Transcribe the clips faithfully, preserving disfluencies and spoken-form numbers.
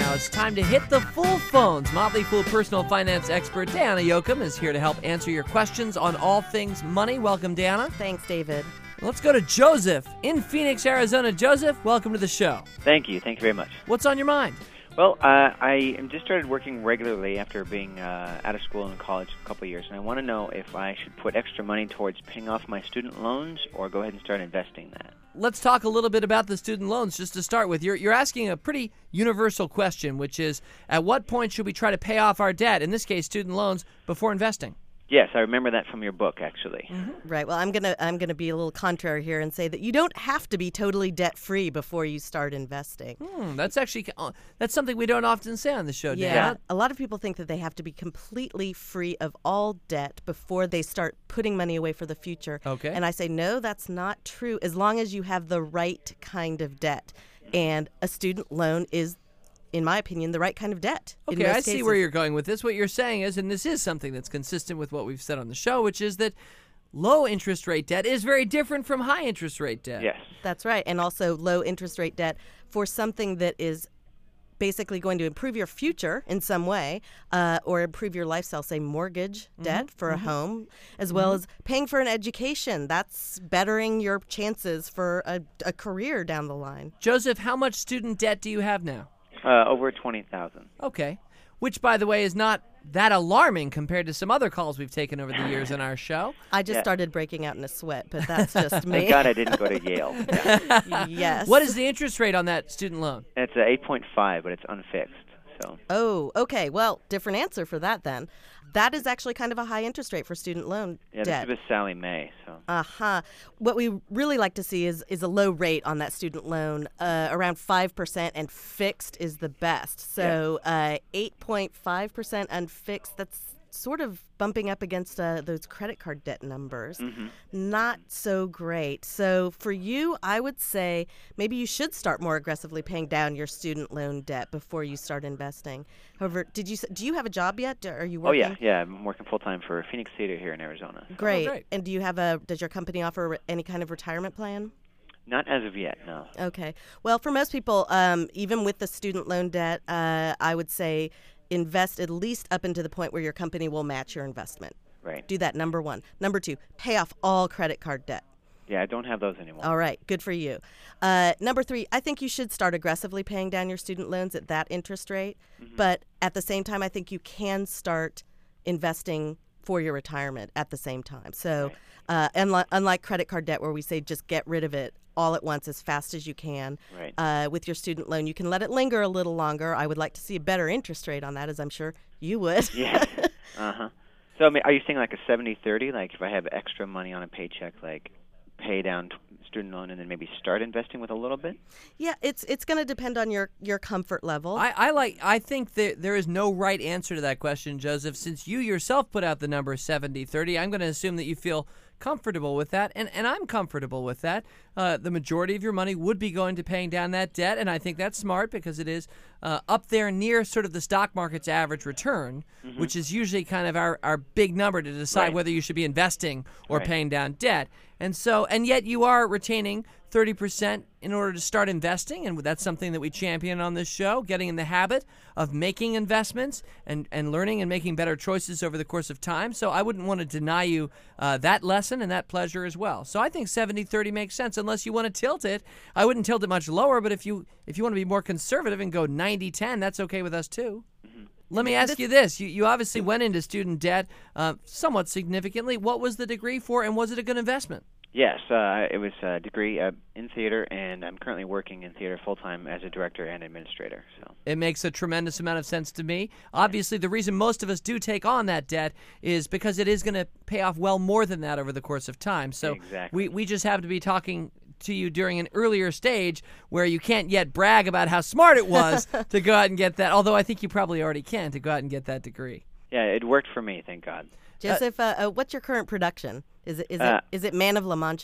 now it's time to hit the full phones. Motley Fool personal finance expert Diana Yoakum is here to help answer your questions on all things money. Welcome, Diana. Thanks, David. Let's go to Joseph in Phoenix, Arizona. Joseph, welcome to the show. Thank you. Thank you very much. What's on your mind? Well, uh, I just started working regularly after being uh, out of school and college a couple of years, and I want to know if I should put extra money towards paying off my student loans or go ahead and start investing that. Let's talk a little bit about the student loans just to start with. You're, you're asking a pretty universal question, which is, at what point should we try to pay off our debt, in this case student loans, before investing? Yes, I remember that from your book, actually. Mm-hmm. Right. Well, I'm gonna I'm gonna be a little contrary here and say that you don't have to be totally debt free before you start investing. Hmm, that's actually uh, that's something we don't often say on the show, Yeah. Diana. A lot of people think that they have to be completely free of all debt before they start putting money away for the future. Okay. And I say no, that's not true. As long as you have the right kind of debt, and a student loan is, in my opinion, the right kind of debt. Okay, I see where you're going with this. What you're saying is, and this is something that's consistent with what we've said on the show, which is that low interest rate debt is very different from high interest rate debt. Yes. That's right. And also low interest rate debt for something that is basically going to improve your future in some way, uh, or improve your lifestyle, say mortgage Mm-hmm. debt for mm-hmm. a home, as well mm-hmm. as paying for an education. That's bettering your chances for a, a career down the line. Joseph, how much student debt do you have now? Uh, over twenty thousand. Okay. Which, by the way, is not that alarming compared to some other calls we've taken over the years on our show. I just Yeah. started breaking out in a sweat, but that's just me. Thank God I didn't go to Yale. Yeah. Yes. What is the interest rate on that student loan? It's uh, eight point five, but it's unfixed. So. Oh, okay. Well, different answer for that then. That is actually kind of a high interest rate for student loan Yeah, debt. this is with Sally Mae. So. Uh-huh. What we really like to see is is a low rate on that student loan, uh, around five percent, and fixed is the best. So uh, eight point five percent unfixed, that's sort of bumping up against uh, those credit card debt numbers. Mm-hmm. Not so great. So for you, I would say maybe you should start more aggressively paying down your student loan debt before you start investing. However, did you do you have a job yet? Are you Oh working? yeah, yeah. I'm working full time for Phoenix Theater here in Arizona. So. Great. Oh, great. And do you have a? Does your company offer any kind of retirement plan? Not as of yet, no. Okay. Well, for most people, um, even with the student loan debt, uh, I would say invest at least up into the point where your company will match your investment. Right. Do that, number one. Number two, pay off all credit card debt. Yeah, I don't have those anymore. All right, good for you. Uh, number three, I think you should start aggressively paying down your student loans at that interest rate. Mm-hmm. But at the same time, I think you can start investing for your retirement at the same time. So uh, unlike, unlike credit card debt where we say just get rid of it all at once as fast as you can, Right. uh, with your student loan, you can let it linger a little longer. I would like to see a better interest rate on that, as I'm sure you would. Yes. Uh-huh. So I mean, are you saying like a seventy thirty? Like if I have extra money on a paycheck, like pay down t- student loan and then maybe start investing with a little bit? Yeah, it's it's going to depend on your, your comfort level. I, I like. I think that there is no right answer to that question, Joseph. Since you yourself put out the number seventy thirty, I'm going to assume that you feel comfortable with that, and, and I'm comfortable with that. Uh, the majority of your money would be going to paying down that debt, and I think that's smart because it is uh, up there near sort of the stock market's average return, mm-hmm. which is usually kind of our, our big number to decide Right. whether you should be investing or Right. paying down debt. And so, and yet you are retaining thirty percent in order to start investing, and that's something that we champion on this show, getting in the habit of making investments and, and learning and making better choices over the course of time. So I wouldn't want to deny you uh, that lesson and that pleasure as well. So I think seventy thirty makes sense unless you want to tilt it. I wouldn't tilt it much lower, but if you if you want to be more conservative and go ninety ten, that's okay with us too. Mm-hmm. Let me ask you this. You, you obviously went into student debt uh, somewhat significantly. What was the degree for, and was it a good investment? Yes, uh, it was a degree uh, in theater, and I'm currently working in theater full-time as a director and administrator. So it makes a tremendous amount of sense to me. Obviously, the reason most of us do take on that debt is because it is going to pay off well more than that over the course of time. So exactly. we, we just have to be talking to you during an earlier stage where you can't yet brag about how smart it was to go out and get that, although I think you probably already can, to go out and get that degree. Yeah, it worked for me, thank God. Joseph, uh, uh, what's your current production? Is it is Uh, it is it Man of La Mancha?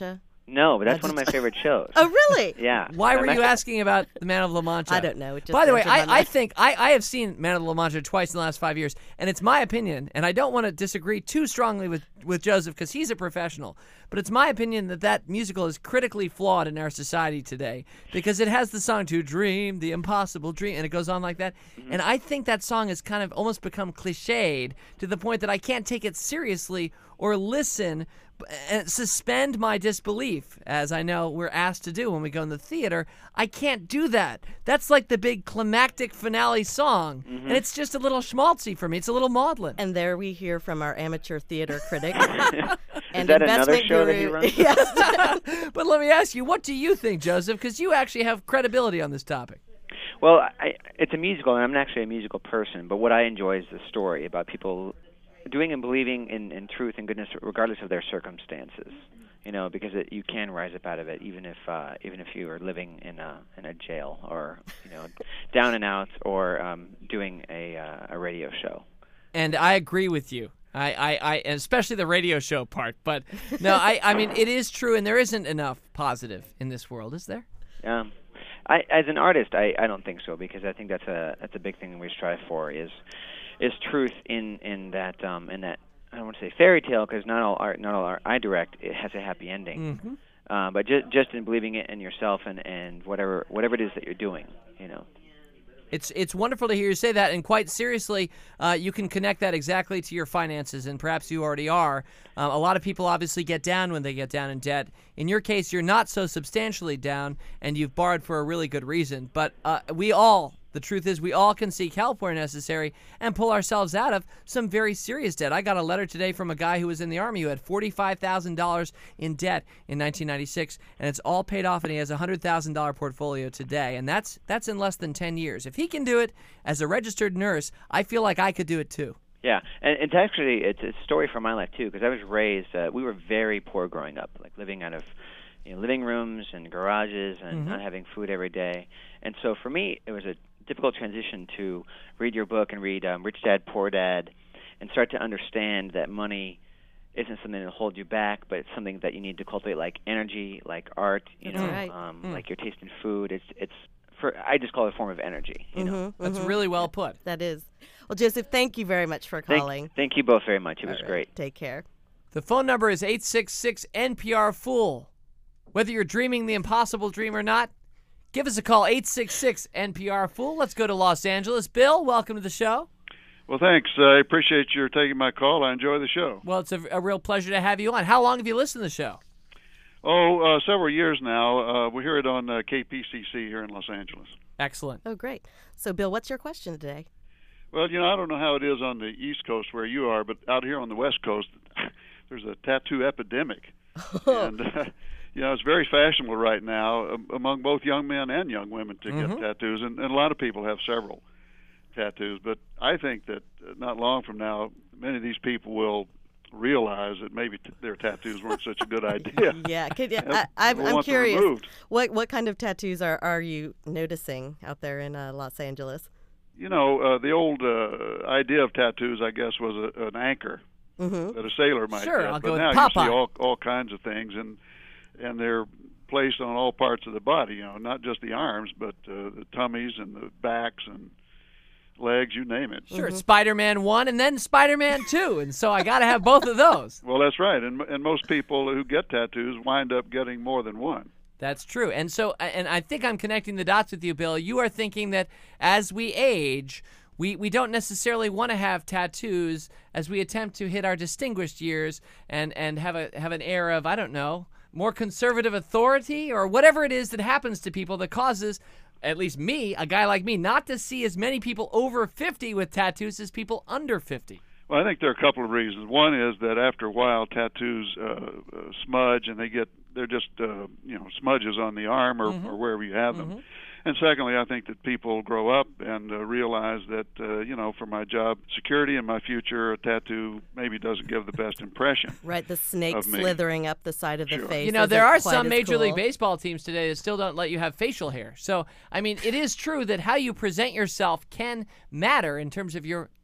No, but that's one of my favorite shows. Oh, really? Yeah. Why were I'm you actually- asking about the Man of La Mancha? I don't know. It just By the way, entered my I, I mind. think I, I have seen Man of La Mancha twice in the last five years, and it's my opinion, and I don't want to disagree too strongly with, with Joseph because he's a professional, but it's my opinion that that musical is critically flawed in our society today because it has the song "To Dream the Impossible Dream," and it goes on like that, Mm-hmm. and I think that song has kind of almost become cliched to the point that I can't take it seriously or listen and suspend my disbelief, as I know we're asked to do when we go in the theater. I can't do that. That's like the big climactic finale song, Mm-hmm. and it's just a little schmaltzy for me. It's a little maudlin. And there we hear from our amateur theater critic and that another investment show guru. that he runs? Yes. But let me ask you, what do you think, Joseph? Because you actually have credibility on this topic. Well, I, it's a musical, and I'm not actually a musical person, but what I enjoy is the story about people doing and believing in, in truth and goodness regardless of their circumstances. You know, because it, you can rise up out of it, even if uh, even if you are living in a in a jail or you know down and out or um, doing a uh, a radio show. And I agree with you. I, I, I and especially the radio show part. But no, I, I mean, it is true, and there isn't enough positive in this world, is there? Um, I, as an artist, I, I don't think so because I think that's a that's a big thing we strive for is is truth in in that um, in that I don't want to say fairy tale because not all art not all art I direct it has a happy ending, Mm-hmm. uh, but just just in believing it in yourself and, and whatever whatever it is that you're doing, you know. It's it's wonderful to hear you say that, and quite seriously, uh, you can connect that exactly to your finances, and perhaps you already are. Uh, a lot of people obviously get down when they get down in debt. In your case, you're not so substantially down, and you've borrowed for a really good reason. But uh, we all, the truth is, we all can seek help where necessary and pull ourselves out of some very serious debt. I got a letter today from a guy who was in the Army who had forty-five thousand dollars in debt in nineteen ninety-six, and it's all paid off, and he has a one hundred thousand dollars portfolio today, and that's that's in less than ten years. If he can do it as a registered nurse, I feel like I could do it too. Yeah, and it's actually it's a story from my life too because I was raised. Uh, we were very poor growing up, like living out of you know, living rooms and garages and Mm-hmm. not having food every day. And so for me, it was a difficult transition to read your book and read um, Rich Dad Poor Dad, and start to understand that money isn't something that will hold you back, but it's something that you need to cultivate, like energy, like art, you That's know, right. um, Mm. like your taste in food. It's it's for I just call it a form of energy. You know. That's really well put. That is. Well, Joseph, thank you very much for calling. Thank, thank you both very much. It was All right. great. Take care. The phone number is eight six six N P R Fool. Whether you're dreaming the impossible dream or not, give us a call, eight six six N P R Fool. Let's go to Los Angeles. Bill, welcome to the show. Well, thanks. I appreciate your taking my call. I enjoy the show. Well, it's a, a real pleasure to have you on. How long have you listened to the show? Oh, uh, several years now. Uh, we hear it on uh, K P C C here in Los Angeles. Excellent. Oh, great. So, Bill, what's your question today? Well, you know, I don't know how it is on the East Coast where you are, but out here on the West Coast, there's a tattoo epidemic. and, uh, you know, it's very fashionable right now um, among both young men and young women to Mhm. get tattoos, and, and a lot of people have several tattoos. But I think that uh, not long from now, many of these people will realize that maybe t- their tattoos weren't such a good idea. Yeah, could, And I, I'm, we'll I'm want them curious. removed. What what kind of tattoos are, are you noticing out there in uh, Los Angeles? You know, uh, the old uh, idea of tattoos, I guess, was a, an anchor Mm-hmm. that a sailor might Sure, get. I'll but go with now Popeye. you see all all kinds of things, and and they're placed on all parts of the body. You know, not just the arms, but uh, the tummies and the backs and legs, you name it. Sure, it's Spider-Man one and then Spider-Man two, and so I got to have both of those. Well, that's right, and and most people who get tattoos wind up getting more than one. That's true. And so, and I think I'm connecting the dots with you, Bill. You are thinking that as we age, we, we don't necessarily want to have tattoos as we attempt to hit our distinguished years and, and have a have an air of, I don't know, more conservative authority or whatever it is that happens to people that causes, at least me, a guy like me, not to see as many people over fifty with tattoos as people under fifty. Well, I think there are a couple of reasons. One is that after a while, tattoos uh, uh, smudge, and they get they're just uh, you know smudges on the arm or, Mhm. or wherever you have them. Mhm. And secondly, I think that people grow up and uh, realize that uh, you know, for my job security and my future, a tattoo maybe doesn't give the best impression. Right, the snake Of me. slithering up the side of the Sure. face. You know, there isn't are quite some as Major cool. League Baseball teams today that still don't let you have facial hair. So, I mean, it is true that how you present yourself can matter in terms of your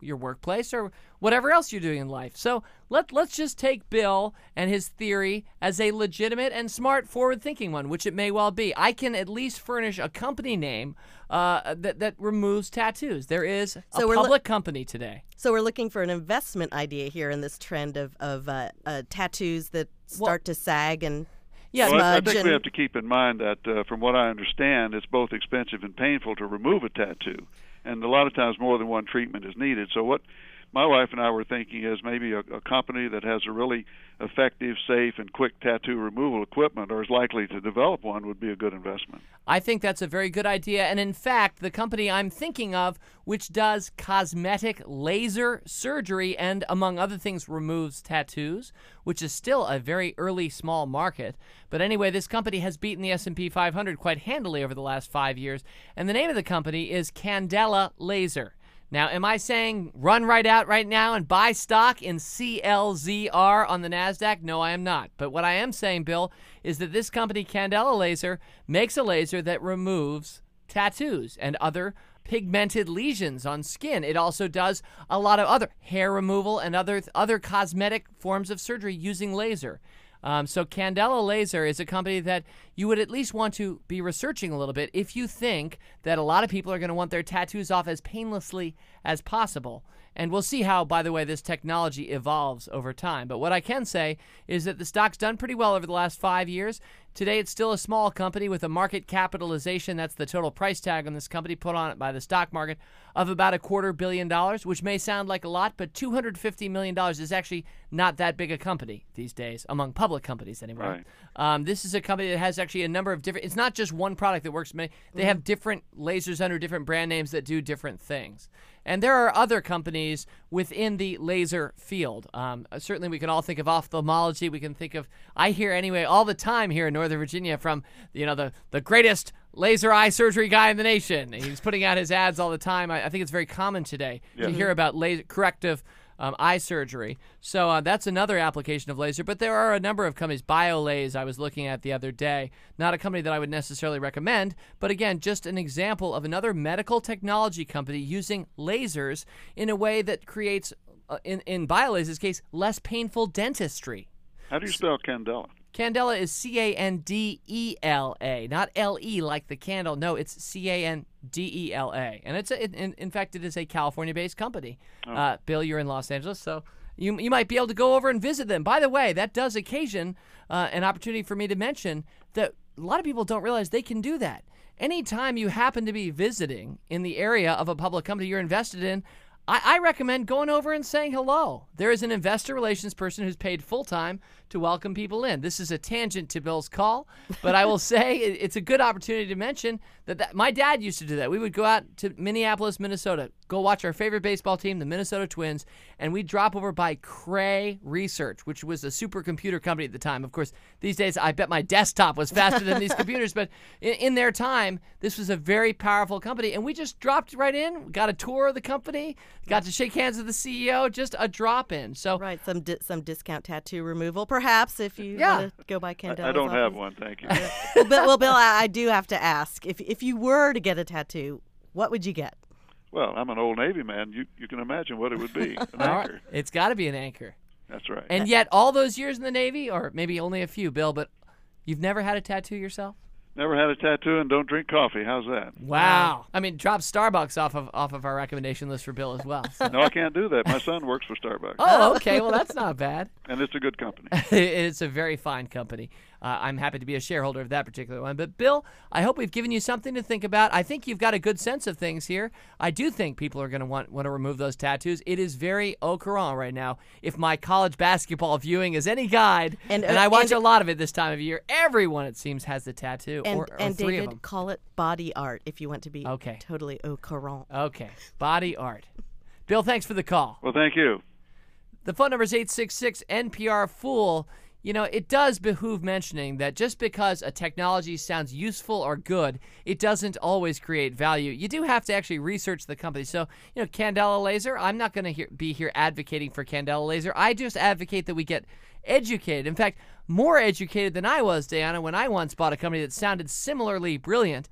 your workplace or whatever else you're doing in life. So let, let's just take Bill and his theory as a legitimate and smart, forward-thinking one, which it may well be. I can at least furnish a company name uh, that, that removes tattoos. There is a So we're public lo- company today. So we're looking for an investment idea here in this trend of, of uh, uh, tattoos that start to sag and Yeah, Well, I, I smudge. think and, we have to keep in mind that, uh, from what I understand, it's both expensive and painful to remove a tattoo, and a lot of times more than one treatment is needed. So what my wife and I were thinking is maybe a, a company that has a really effective, safe, and quick tattoo removal equipment, or is likely to develop one, would be a good investment. I think that's a very good idea. And in fact, the company I'm thinking of, which does cosmetic laser surgery and, among other things, removes tattoos, which is still a very early small market. But anyway, this company has beaten the S and P five hundred quite handily over the last five years. And the name of the company is Candela Laser. Now, am I saying run right out right now and buy stock in C L Z R on the NASDAQ? No, I am not. But what I am saying, Bill, is that this company, Candela Laser, makes a laser that removes tattoos and other pigmented lesions on skin. It also does a lot of other hair removal and other other cosmetic forms of surgery using laser. Um, so Candela Laser is a company that you would at least want to be researching a little bit if you think that a lot of people are going to want their tattoos off as painlessly as possible. And we'll see how, by the way, this technology evolves over time. But what I can say is that the stock's done pretty well over the last five years. Today, it's still a small company with a market capitalization, that's the total price tag on this company put on it by the stock market, of about a quarter billion dollars, which may sound like a lot, but two hundred fifty million dollars is actually not that big a company these days, among public companies anyway. Right. Um, this is a company that has actually a number of different, it's not just one product that works, many, they have different lasers under different brand names that do different things. And there are other companies within the laser field. Um, certainly, we can all think of ophthalmology. We can think of, I hear anyway all the time here in Northern Virginia from, you know, the, the greatest laser eye surgery guy in the nation. He's putting out his ads all the time. I, I think it's very common today Yeah. to hear about laser corrective um, eye surgery. So uh, that's another application of laser. But there are a number of companies. BioLase I was looking at the other day. Not a company that I would necessarily recommend, but again, just an example of another medical technology company using lasers in a way that creates, uh, in, in BioLase's case, less painful dentistry. How do you spell Candela? Candela is C A N D E L A, not L E like the candle. No, it's C A N D E L A. And it's a, in, in fact, it is a California-based company. Oh. Uh, Bill, you're in Los Angeles, so you you might be able to go over and visit them. By the way, that does occasion uh, an opportunity for me to mention that a lot of people don't realize they can do that. Anytime you happen to be visiting in the area of a public company you're invested in, I, I recommend going over and saying hello. There is an investor relations person who's paid full-time to welcome people in. This is a tangent to Bill's call, but I will say it, it's a good opportunity to mention that, that my dad used to do that. We would go out to Minneapolis, Minnesota, go watch our favorite baseball team, the Minnesota Twins, and we'd drop over by Cray Research, which was a supercomputer company at the time. Of course, these days I bet my desktop was faster than these computers, but in, in their time, this was a very powerful company, and we just dropped right in, got a tour of the company, got to shake hands with the C E O, just a drop-in. So right, some di- some discount tattoo removal, perhaps, if you Yeah. want to go by Candela's I, I don't office. have one, thank you. well, Bill, well, Bill, I, I do have to ask, if if you were to get a tattoo, what would you get? Well, I'm an old Navy man. You you can imagine what it would be. An all right, anchor. it's got to be an anchor. That's right. And yet, all those years in the Navy, or maybe only a few, Bill, but you've never had a tattoo yourself? Never had a tattoo and don't drink coffee. How's that? Wow. I mean, drop Starbucks off of off of our recommendation list for Bill as well. So. No, I can't do that. My son works for Starbucks, Oh, okay. Well, that's not bad. and it's a good company. It's a very fine company. Uh, I'm happy to be a shareholder of that particular one. But, Bill, I hope we've given you something to think about. I think you've got a good sense of things here. I do think people are going to want want to remove those tattoos. It is very au courant right now. If my college basketball viewing is any guide, and, And, and uh, I watch and- a lot of it this time of year, everyone, it seems, has the tattoo, And or, or and three David, of them. call it body art if you want to be Okay. totally au courant. Okay. Body art. Bill, thanks for the call. Well, thank you. The phone number is eight six six N P R Fool. You know, it does behoove mentioning that just because a technology sounds useful or good, it doesn't always create value. You do have to actually research the company. So, you know, Candela Laser, I'm not going to be here advocating for Candela Laser. I just advocate that we get educated. In fact, more educated than I was, Diana, when I once bought a company that sounded similarly brilliant.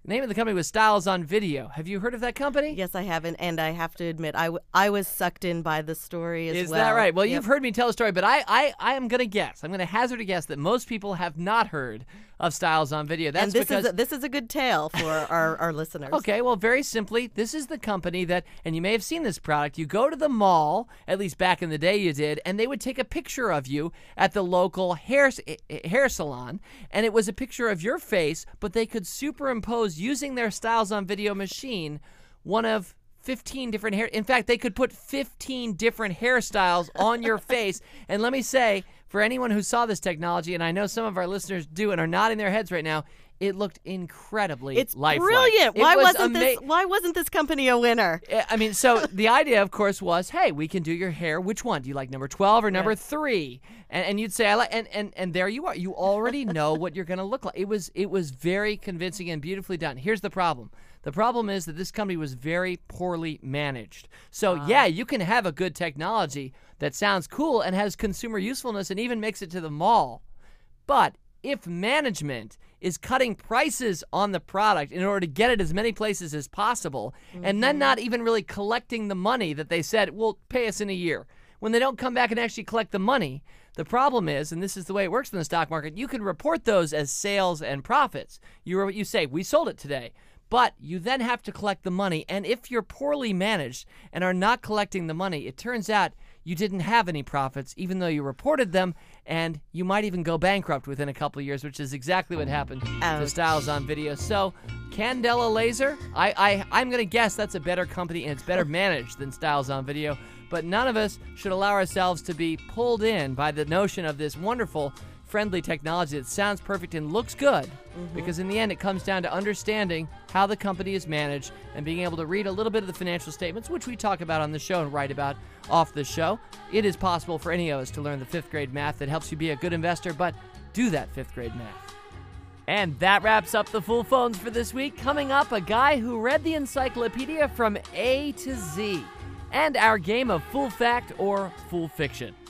The name of the company was Styles on Video. Have you heard of that company? Yes, I haven't, and I have to admit, I, w- I was sucked in by the story as Is well. that right? Well, Yep. you've heard me tell the story, but I, I, I am going to guess. I'm going to hazard a guess that most people have not heard of Styles on Video. That's and this because is a, this is a good tale for our, our listeners. Okay, well, very simply, this is the company that, and you may have seen this product, you go to the mall, at least back in the day you did, and they would take a picture of you at the local hair, hair salon, and it was a picture of your face, but they could superimpose, using their Styles on Video machine, one of fifteen different hair. In fact, they could put fifteen different hairstyles on your face, and let me say, for anyone who saw this technology, and I know some of our listeners do and are nodding their heads right now, it looked incredibly It's lifelike. brilliant. It Why was wasn't ama- this Why wasn't this company a winner? I mean, so the idea, of course, was, hey, we can do your hair. Which one? Do you like number twelve or number Right. three? And, and you'd say, I like, and, and, and there you are. You already know what you're going to look like. It was it was very convincing and beautifully done. Here's the problem. The problem is that this company was very poorly managed. So, yeah, you can have a good technology that sounds cool and has consumer usefulness and even makes it to the mall. But if management is cutting prices on the product in order to get it as many places as possible, mm-hmm. and then not even really collecting the money that they said, well, pay us in a year, when they don't come back and actually collect the money, the problem is, and this is the way it works in the stock market, you can report those as sales and profits. You, you say, we sold it today. But you then have to collect the money, and if you're poorly managed and are not collecting the money, it turns out you didn't have any profits, even though you reported them, and you might even go bankrupt within a couple of years, which is exactly what happened Ouch. to Styles on Video. So, Candela Laser, I, I, I'm going to guess that's a better company, and it's better managed than Styles on Video, but none of us should allow ourselves to be pulled in by the notion of this wonderful friendly technology that sounds perfect and looks good, mm-hmm. because in the end it comes down to understanding how the company is managed and being able to read a little bit of the financial statements, which we talk about on the show and write about off the show. It is possible for any of us to learn the fifth grade math that helps you be a good investor, but do that fifth grade math. And that wraps up the Full Phones for this week. Coming up, a guy who read the encyclopedia from A to Z, and our game of Full Fact or Full Fiction.